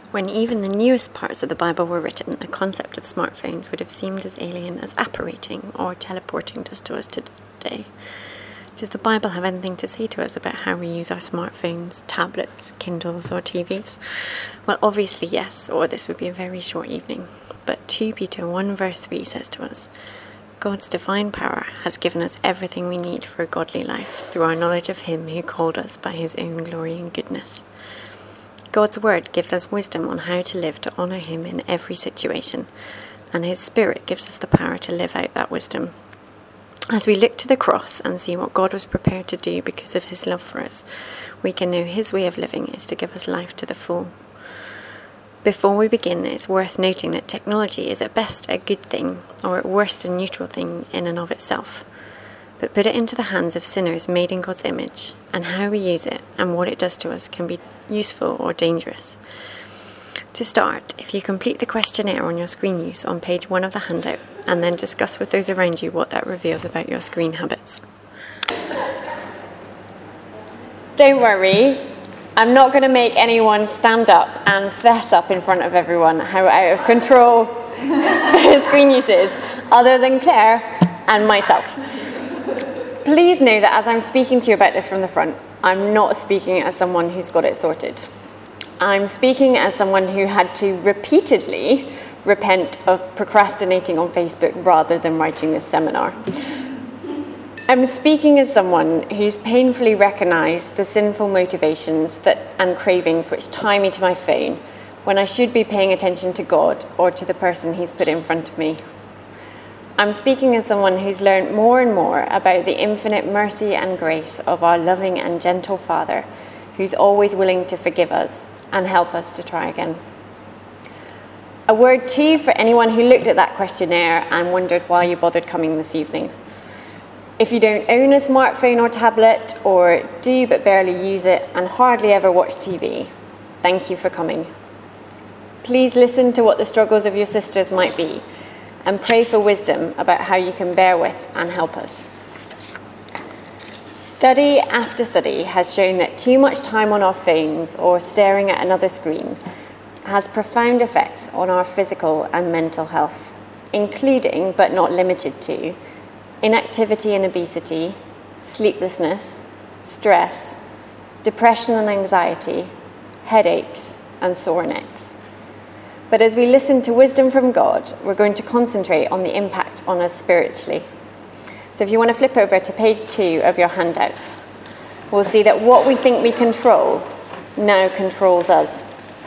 When even the newest parts of the Bible were written, the concept of smartphones would have seemed as alien as apparating or teleporting does to us today. Does the Bible have anything to say to us about how we use our smartphones, tablets, Kindles or TVs? Well, obviously yes, or this would be a very short evening. But 2 Peter 1 verse 3 says to us, God's divine power has given us everything we need for a godly life through our knowledge of Him who called us by His own glory and goodness. God's word gives us wisdom on how to live to honour Him in every situation, and His Spirit gives us the power to live out that wisdom. As we look to the cross and see what God was prepared to do because of His love for us, we can know His way of living is to give us life to the full. Before we begin, it's worth noting that technology is at best a good thing, or at worst a neutral thing in and of itself. But put it into the hands of sinners made in God's image, and how we use it and what it does to us can be useful or dangerous. To start, if you complete the questionnaire on your screen use on page 1 of the handout, and then discuss with those around you what that reveals about your screen habits. Don't worry, I'm not going to make anyone stand up and fess up in front of everyone how out of control their screen use is, other than Claire and myself. Please know that as I'm speaking to you about this from the front, I'm not speaking as someone who's got it sorted. I'm speaking as someone who had to repeatedly repent of procrastinating on Facebook rather than writing this seminar. I'm speaking as someone who's painfully recognised the sinful motivations and cravings which tie me to my phone when I should be paying attention to God or to the person He's put in front of me. I'm speaking as someone who's learned more and more about the infinite mercy and grace of our loving and gentle Father, who's always willing to forgive us and help us to try again. A word too for anyone who looked at that questionnaire and wondered why you bothered coming this evening. If you don't own a smartphone or tablet, or do but barely use it and hardly ever watch TV, thank you for coming. Please listen to what the struggles of your sisters might be, and pray for wisdom about how you can bear with and help us. Study after study has shown that too much time on our phones or staring at another screen has profound effects on our physical and mental health, including, but not limited to, inactivity and obesity, sleeplessness, stress, depression and anxiety, headaches, and sore necks. But as we listen to wisdom from God, we're going to concentrate on the impact on us spiritually. So if you want to flip over to page 2 of your handouts, we'll see that what we think we control now controls us.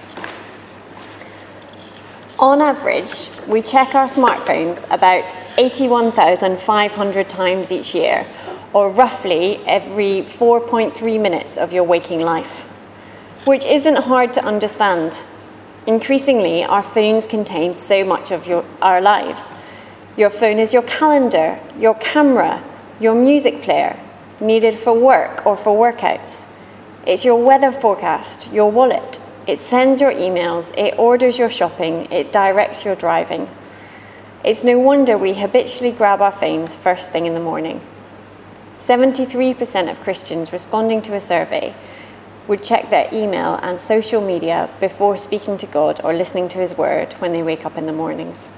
On average, we check our smartphones about 81,500 times each year, or roughly every 4.3 minutes of your waking life, which isn't hard to understand. Increasingly, our phones contain so much of our lives. Your phone is your calendar, your camera, your music player, needed for work or for workouts. It's your weather forecast, your wallet. It sends your emails, it orders your shopping, it directs your driving. It's no wonder we habitually grab our phones first thing in the morning. 73% of Christians responding to a survey would check their email and social media before speaking to God or listening to His word when they wake up in the mornings.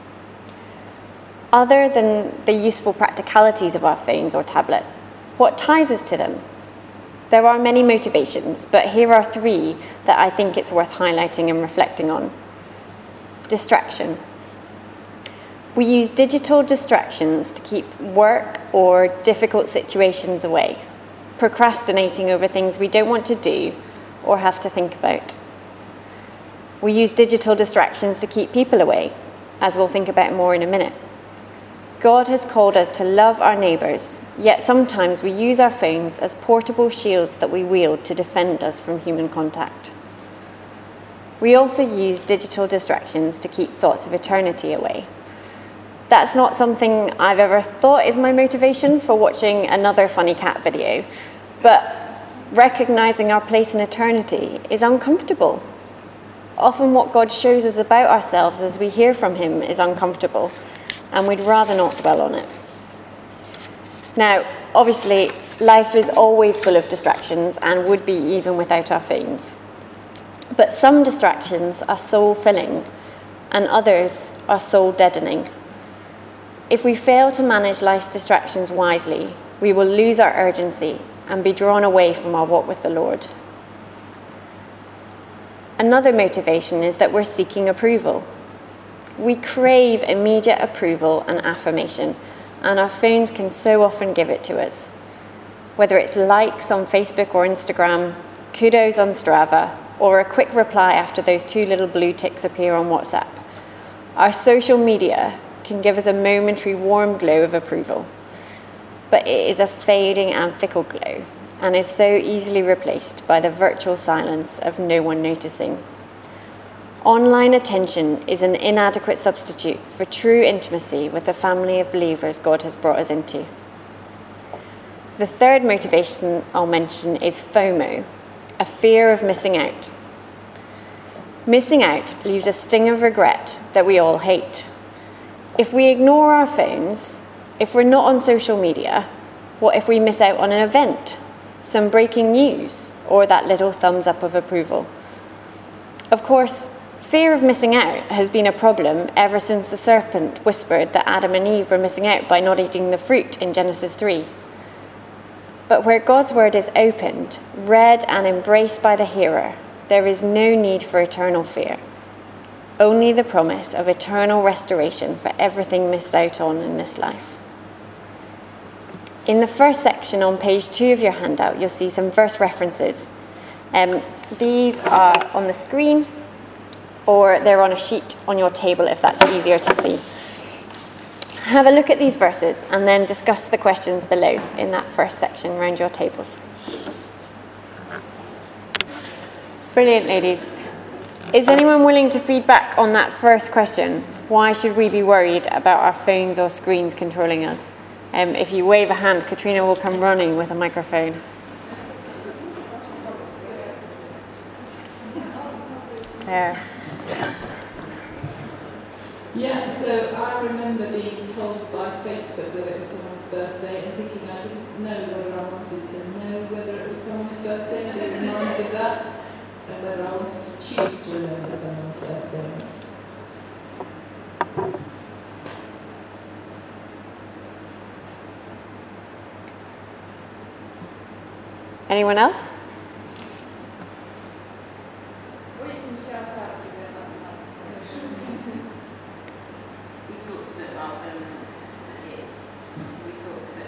Other than the useful practicalities of our phones or tablets, what ties us to them? There are many motivations, but here are 3 that I think it's worth highlighting and reflecting on. Distraction. We use digital distractions to keep work or difficult situations away, procrastinating over things we don't want to do or have to think about. We use digital distractions to keep people away, as we'll think about more in a minute. God has called us to love our neighbours, yet sometimes we use our phones as portable shields that we wield to defend us from human contact. We also use digital distractions to keep thoughts of eternity away. That's not something I've ever thought is my motivation for watching another funny cat video, but recognising our place in eternity is uncomfortable. Often what God shows us about ourselves as we hear from Him is uncomfortable, and we'd rather not dwell on it. Now, obviously, life is always full of distractions and would be even without our phones. But some distractions are soul-filling and others are soul-deadening. If we fail to manage life's distractions wisely, we will lose our urgency and be drawn away from our walk with the Lord. Another motivation is that we're seeking approval. We crave immediate approval and affirmation, and our phones can so often give it to us. Whether it's likes on Facebook or Instagram, kudos on Strava, or a quick reply after those 2 little blue ticks appear on WhatsApp, our social media can give us a momentary warm glow of approval. But it is a fading and fickle glow, and is so easily replaced by the virtual silence of no one noticing. Online attention is an inadequate substitute for true intimacy with the family of believers God has brought us into. The third motivation I'll mention is FOMO, a fear of missing out. Missing out leaves a sting of regret that we all hate. If we ignore our phones, if we're not on social media, what if we miss out on an event, some breaking news, or that little thumbs up of approval? Of course, fear of missing out has been a problem ever since the serpent whispered that Adam and Eve were missing out by not eating the fruit in Genesis 3. But where God's word is opened, read and embraced by the hearer, there is no need for eternal fear. Only the promise of eternal restoration for everything missed out on in this life. In the first section on page 2 of your handout, you'll see some verse references. These are on the screen, or they're on a sheet on your table if that's easier to see. Have a look at these verses and then discuss the questions below in that first section around your tables. Brilliant, ladies. Is anyone willing to feed back on that first question? Why should we be worried about our phones or screens controlling us? If you wave a hand, Katrina will come running with a microphone. Claire. Yeah, so I remember being told by Facebook that it was someone's birthday and thinking I didn't know whether I wanted to know whether it was someone's birthday and be reminded of that, and whether I wanted to choose to remember someone's birthday. Anyone else? Or you can shout out to them. We talked a bit about we talked a bit.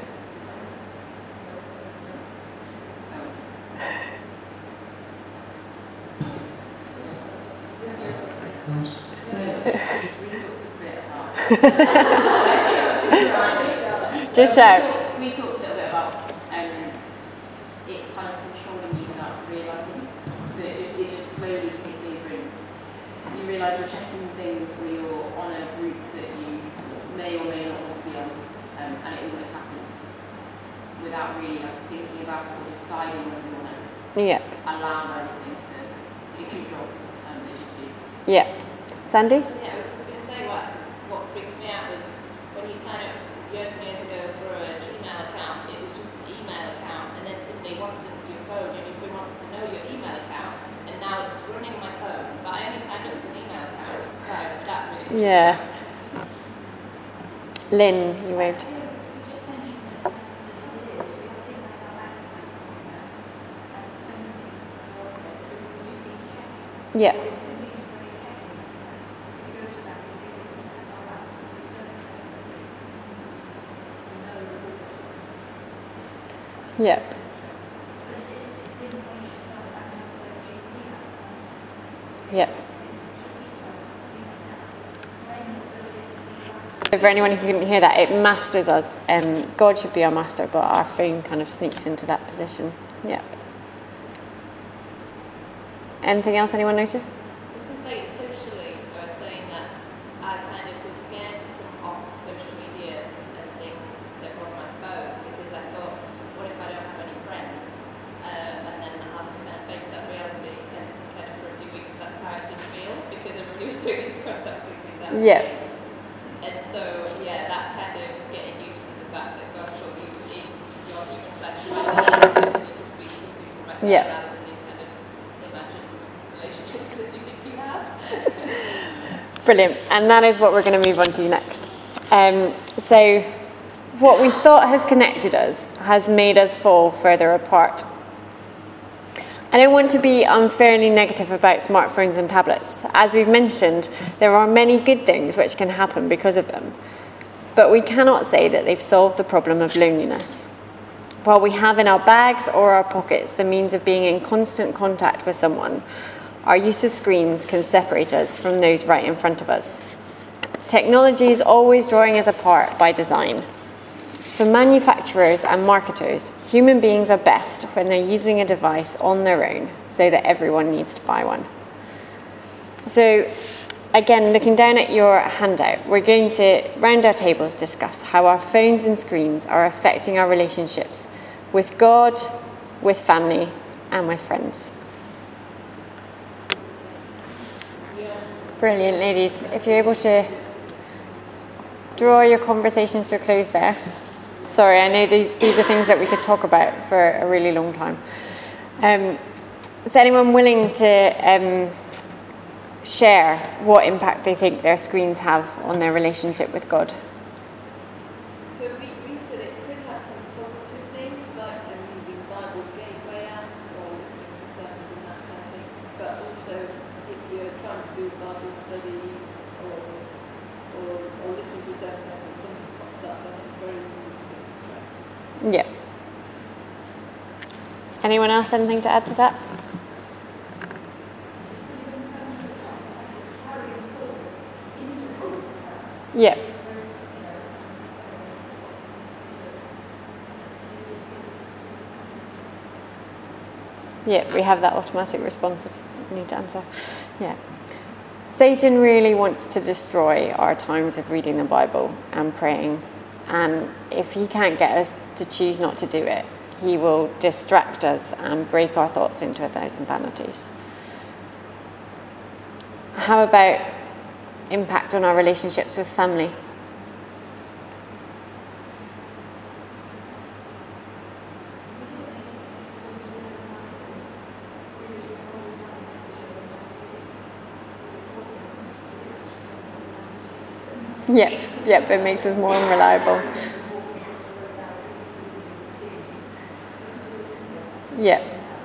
Just shout. We talked a little bit about it kind of controlling you without realising. So it just slowly takes over and you realise you're checking things or you're on a group that you may or may not want to be on, and it almost happens without really us thinking about it or deciding whether you want to allow those things to take control. They just do. Yeah. Sandy? Yeah, I was just going to say what freaked me out was when you sign up years and years ago for a Gmail account, it was just an email account, and then somebody wants to your phone and everybody wants to know your email account, and now it's running my phone, but I only signed up for an email account, so that really... Yeah. Lynn, you waved. Yeah. Yep. Yep. For anyone who couldn't hear that, it masters us. God should be our master, but our phone kind of sneaks into that position. Yep. Anything else anyone noticed? This is like socially, I was saying that I kind of was scared to come off social media and things that were on my phone because I thought, what if I don't have any friends? And then I have to kind of face that reality, and kind of for a few weeks that's how I did feel because everybody was so used to contacting me that way. And so, yeah, that kind of getting used to the fact that God put you in your human flesh and you need to speak to people right now rather than these kind of imagined relationships. Brilliant. And that is what we're going to move on to next. So what we thought has connected us has made us fall further apart. I don't want to be unfairly negative about smartphones and tablets. As we've mentioned, there are many good things which can happen because of them. But we cannot say that they've solved the problem of loneliness. While we have in our bags or our pockets the means of being in constant contact with someone, our use of screens can separate us from those right in front of us. Technology is always drawing us apart by design. For manufacturers and marketers, human beings are best when they're using a device on their own so that everyone needs to buy one. So, again, looking down at your handout, we're going to, round our tables, discuss how our phones and screens are affecting our relationships with God, with family, and with friends. Brilliant, ladies. If you're able to draw your conversations to a close there. Sorry, I know these are things that we could talk about for a really long time. Is anyone willing to share what impact they think their screens have on their relationship with God? So we said it could have some positive things, like using Bible gateway apps or listening to sermons and that kind of thing. But also, if you're trying to do a Bible study or listen to a sermon and something pops up, then it's very easy to get distracted. Yeah. Anyone else anything to add to that? Yeah. Yeah, we have that automatic response if you need to answer. Yeah. Satan really wants to destroy our times of reading the Bible and praying. And if he can't get us to choose not to do it, he will distract us and break our thoughts into 1,000 vanities. How about impact on our relationships with family? Yep, it makes us more unreliable. Yep.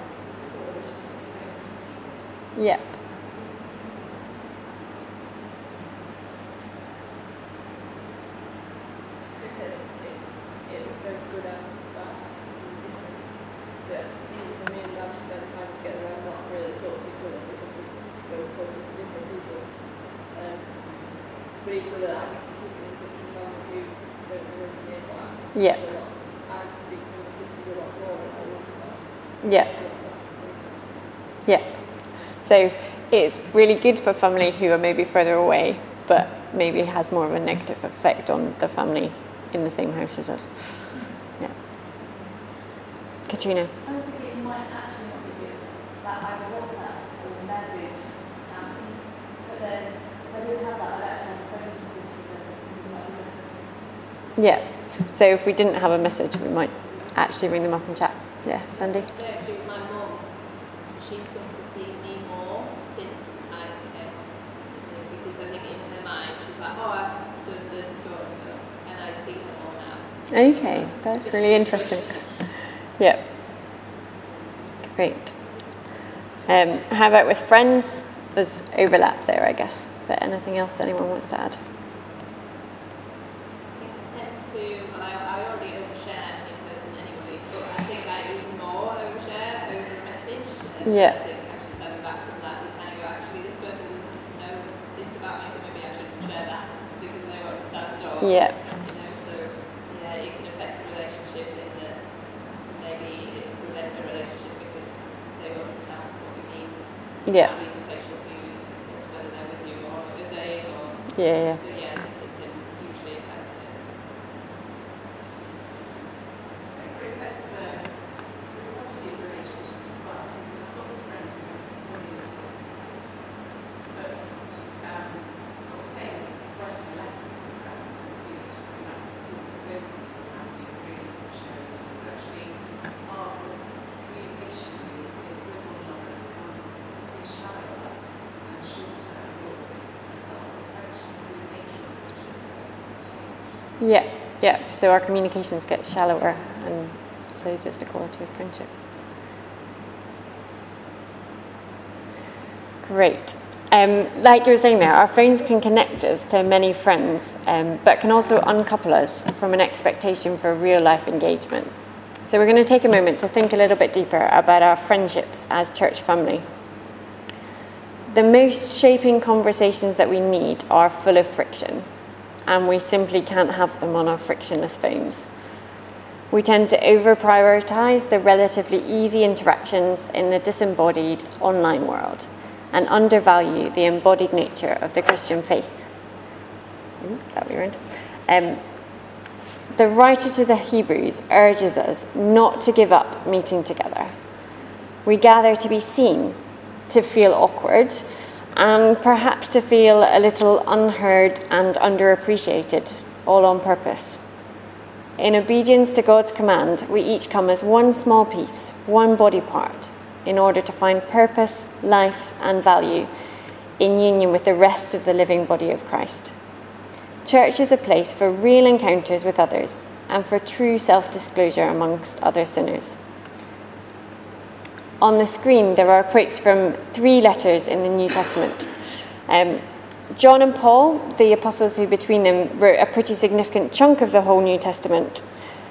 It was both good and bad. So it's easy for me and Dad to spend time together and not really talk to each other because we were talking to different people. But equally, like keeping in touch with family who don't live nearby. Yeah. So I speak to my sisters a lot more than I would about Yeah. WhatsApp, for example. Yeah. So it's really good for family who are maybe further away, but maybe has more of a negative effect on the family in the same house as us. Yeah. Katrina. I was thinking it might actually not be good that I would WhatsApp or message family, but then if I didn't have that, I'd actually have a phone message with them and might be messaging. Yeah. So if we didn't have a message, we might actually ring them up and chat. Yeah, Sandy. So actually with my mum, she's come to see me more since I came, because I think in her mind she's like, oh, I've done the daughter stuff, and I see her more now. Okay, that's really interesting. Yeah. Great. How about with friends? There's overlap there, I guess. But anything else anyone wants to add? I tend to, well, I already overshare in person anyway, but I think I even more overshare over a message. And Yeah. I think actually standing back from that, you kind of go, actually, this person doesn't know this about me, so maybe I shouldn't share that because they won't understand. Or, Yeah. so yeah, it can affect a relationship in that maybe it can prevent a relationship because they won't understand what you mean. Yeah. How you can facial cues as to whether they're with you or what you're saying, or Yeah. so yeah, I think it can hugely affect it. It affects the quality of the relationship as well. So I've got some friends who are sending messages, but sort of saying it's writing letters from friends and it's really nice that people go to family and really show it's actually our communication with one another has become really shallower and shorter as a result. Yeah. So our communications get shallower, and so does the quality of friendship. Great. Like you were saying there, our phones can connect us to many friends, but can also uncouple us from an expectation for real life engagement. So we're going to take a moment to think a little bit deeper about our friendships as church family. The most shaping conversations that we need are full of friction, and we simply can't have them on our frictionless phones. We tend to over-prioritise the relatively easy interactions in the disembodied online world and undervalue the embodied nature of the Christian faith. That'll be right. The writer to the Hebrews urges us not to give up meeting together. We gather to be seen, to feel awkward, and perhaps to feel a little unheard and underappreciated, all on purpose. In obedience to God's command, we each come as one small piece, one body part, in order to find purpose, life, and value in union with the rest of the living body of Christ. Church is a place for real encounters with others and for true self-disclosure amongst other sinners. On the screen, there are quotes from 3 letters in the New Testament. John and Paul, the apostles who between them wrote a pretty significant chunk of the whole New Testament,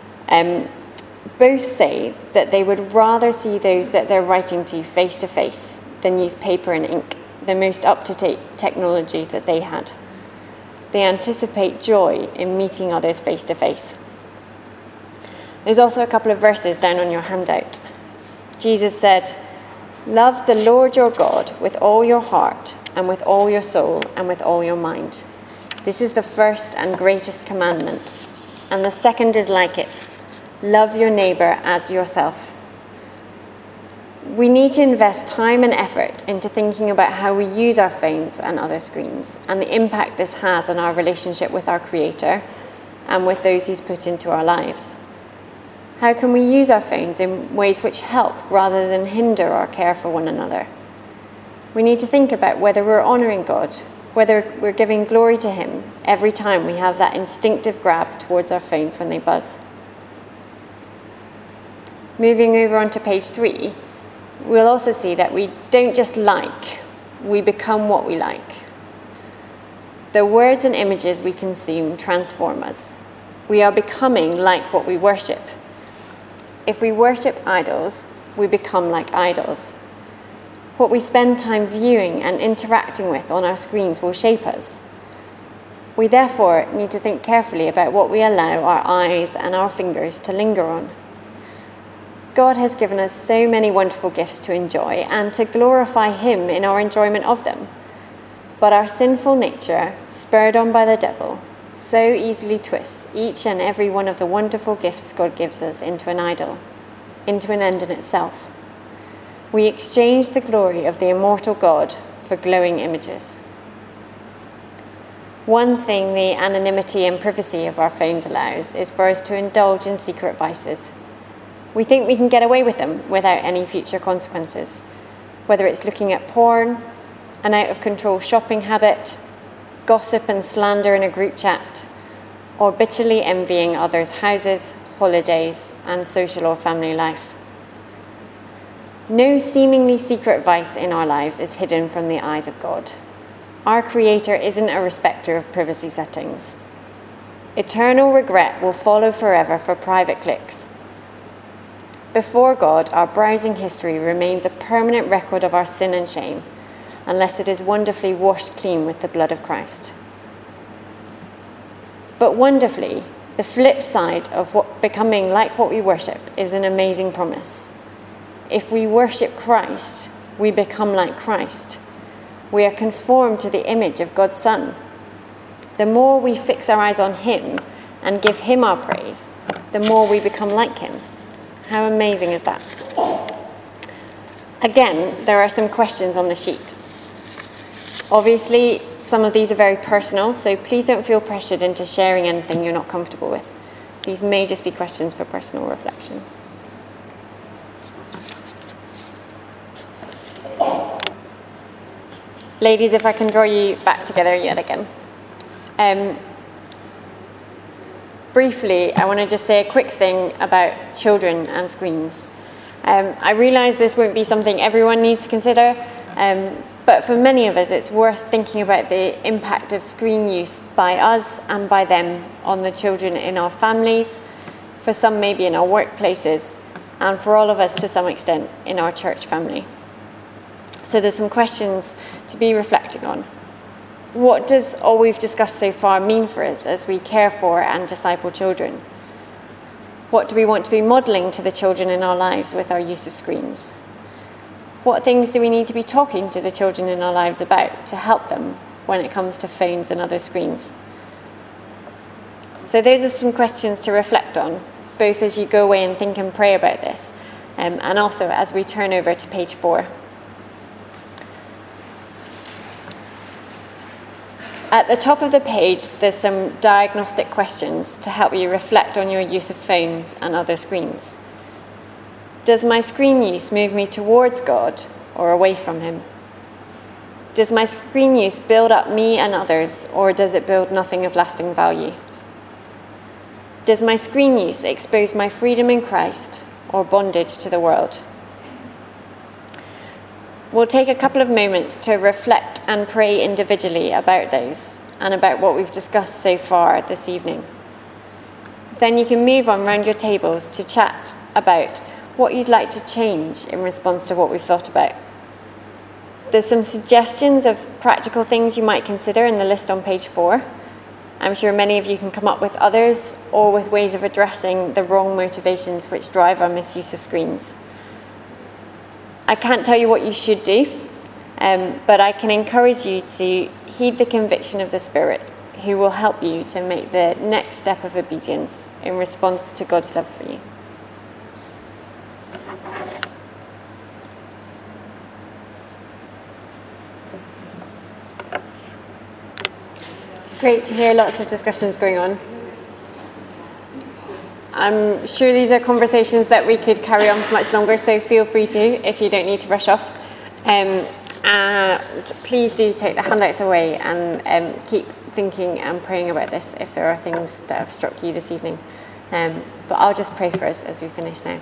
both say that they would rather see those that they're writing to face than use paper and ink, the most up-to-date technology that they had. They anticipate joy in meeting others face to face. There's also a couple of verses down on your handout. Jesus said, "Love the Lord your God with all your heart and with all your soul and with all your mind. This is the first and greatest commandment, and the second is like it. Love your neighbour as yourself." We need to invest time and effort into thinking about how we use our phones and other screens and the impact this has on our relationship with our Creator and with those He's put into our lives. How can we use our phones in ways which help rather than hinder our care for one another? We need to think about whether we're honouring God, whether we're giving glory to Him every time we have that instinctive grab towards our phones when they buzz. Moving over onto page 3, we'll also see that we don't just like, we become what we like. The words and images we consume transform us. We are becoming like what we worship. If we worship idols, we become like idols. What we spend time viewing and interacting with on our screens will shape us. We therefore need to think carefully about what we allow our eyes and our fingers to linger on. God has given us so many wonderful gifts to enjoy and to glorify Him in our enjoyment of them. But our sinful nature, spurred on by the devil, so easily twists each and every one of the wonderful gifts God gives us into an idol, into an end in itself. We exchange the glory of the immortal God for glowing images. One thing the anonymity and privacy of our phones allows is for us to indulge in secret vices. We think we can get away with them without any future consequences, whether it's looking at porn, an out-of-control shopping habit, gossip and slander in a group chat, or bitterly envying others' houses, holidays, and social or family life. No seemingly secret vice in our lives is hidden from the eyes of God. Our Creator isn't a respecter of privacy settings. Eternal regret will follow forever for private clicks. Before God, our browsing history remains a permanent record of our sin and shame, unless it is wonderfully washed clean with the blood of Christ. But wonderfully, the flip side of becoming like what we worship is an amazing promise. If we worship Christ, we become like Christ. We are conformed to the image of God's Son. The more we fix our eyes on Him and give Him our praise, the more we become like Him. How amazing is that? Again, there are some questions on the sheet. Obviously, some of these are very personal, so please don't feel pressured into sharing anything you're not comfortable with. These may just be questions for personal reflection. Ladies, if I can draw you back together yet again. briefly, I want to just say a quick thing about children and screens. I realise this won't be something everyone needs to consider, but for many of us it's worth thinking about the impact of screen use by us and by them on the children in our families, for some maybe in our workplaces, and for all of us to some extent in our church family. So there's some questions to be reflecting on. What does all we've discussed so far mean for us as we care for and disciple children? What do we want to be modelling to the children in our lives with our use of screens? What things do we need to be talking to the children in our lives about to help them when it comes to phones and other screens? So those are some questions to reflect on, both as you go away and think and pray about this, and also as we turn over to page 4. At the top of the page, there's some diagnostic questions to help you reflect on your use of phones and other screens. Does my screen use move me towards God or away from Him? Does my screen use build up me and others, or does it build nothing of lasting value? Does my screen use expose my freedom in Christ or bondage to the world? We'll take a couple of moments to reflect and pray individually about those and about what we've discussed so far this evening. Then you can move on round your tables to chat about what you'd like to change in response to what we've thought about. There's some suggestions of practical things you might consider in the list on page 4. I'm sure many of you can come up with others, or with ways of addressing the wrong motivations which drive our misuse of screens. I can't tell you what you should do, but I can encourage you to heed the conviction of the Spirit, who will help you to make the next step of obedience in response to God's love for you. It's great to hear lots of discussions going on. I'm sure these are conversations that we could carry on for much longer, so feel free to if you don't need to rush off. And please do take the handouts away and keep thinking and praying about this if there are things that have struck you this evening. But I'll just pray for us as we finish now.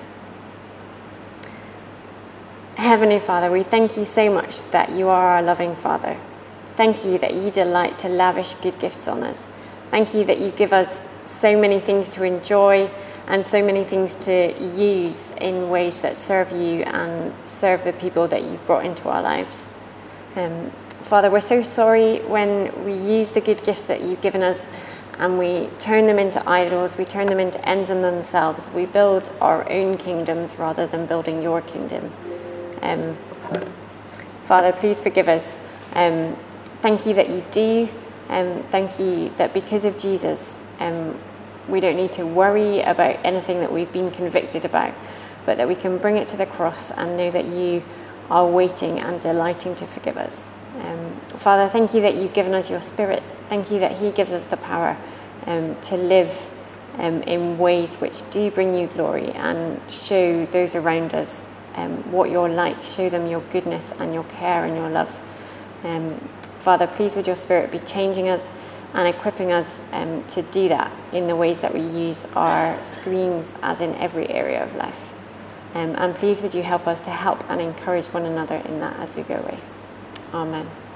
Heavenly Father, we thank you so much that you are our loving Father. Thank you that you delight to lavish good gifts on us. Thank you that you give us so many things to enjoy and so many things to use in ways that serve you and serve the people that you've brought into our lives. Father, we're so sorry when we use the good gifts that you've given us and we turn them into idols, we turn them into ends in themselves. We build our own kingdoms rather than building your kingdom. Father, please forgive us. Thank you that you do. Thank you that because of Jesus, we don't need to worry about anything that we've been convicted about, but that we can bring it to the cross and know that you are waiting and delighting to forgive us. Father, thank you that you've given us your Spirit. Thank you that he gives us the power to live in ways which do bring you glory and show those around us what you're like, show them your goodness and your care and your love. Father, please would your Spirit be changing us and equipping us to do that in the ways that we use our screens as in every area of life. And please would you help us to help and encourage one another in that as we go away. Amen.